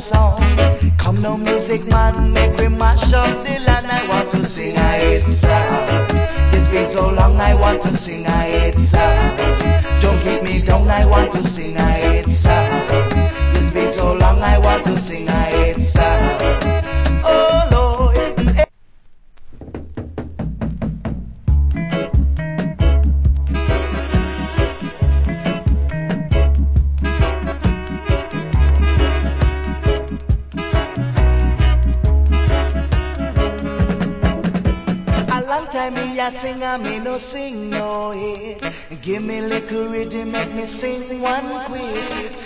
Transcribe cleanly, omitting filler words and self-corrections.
song. Come now, music man, make we mash up the land. I want to sing a hit song. It's been so long, I want to sing a hit song. Don't keep me down, I want to sing a hit song. It's been so long, I want to sing a hit song. Oh Lord. A long time me a sing and me no sing no hit. Give me little rhythm, make me sing one quick.